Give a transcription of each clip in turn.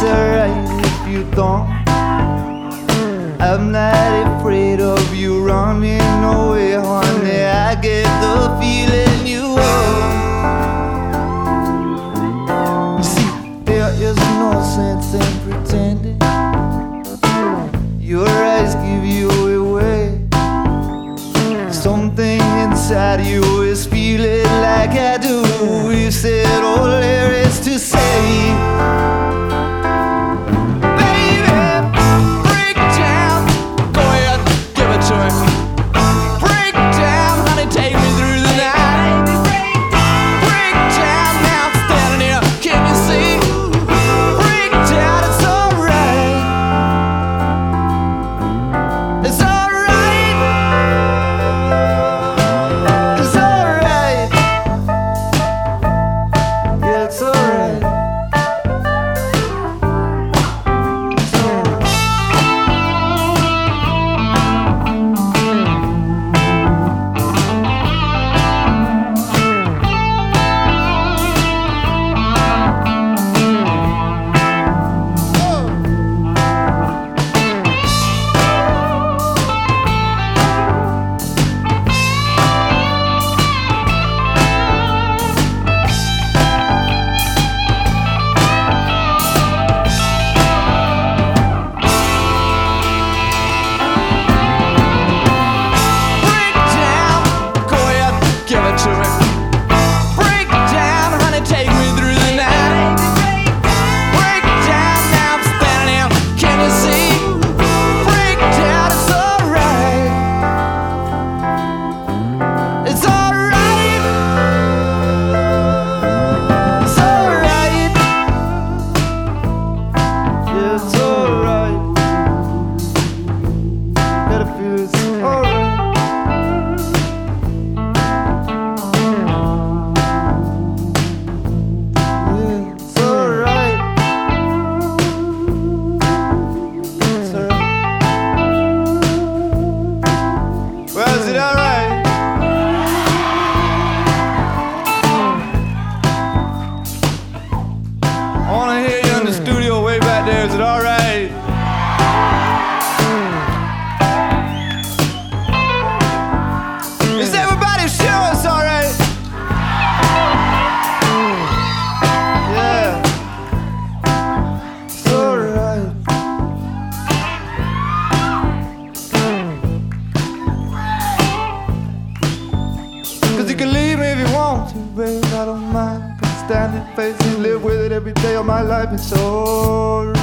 it's alright if you don't. I'm not afraid of you running away, honey. I get the feeling you own. You see, there is no sense in pretending. Your eyes give you away. Something inside you is feeling like I do. You said all there is to say. Is it alright? Is everybody sure it's alright? Yeah, it's alright. Cause you can leave me if you want to, babe, I don't mind. Stand it, face it, live with it every day of my life. It's alright.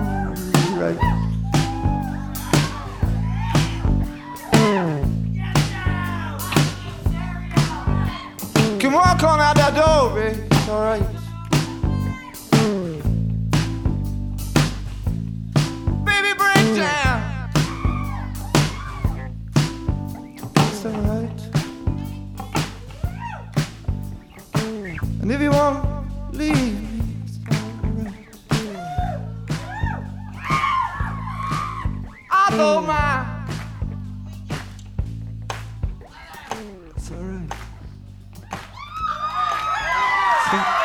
Can walk on out that door, baby. It's alright. Baby, break down. It's alright. And if you won't leave me, it's alright. I know my. It's alright.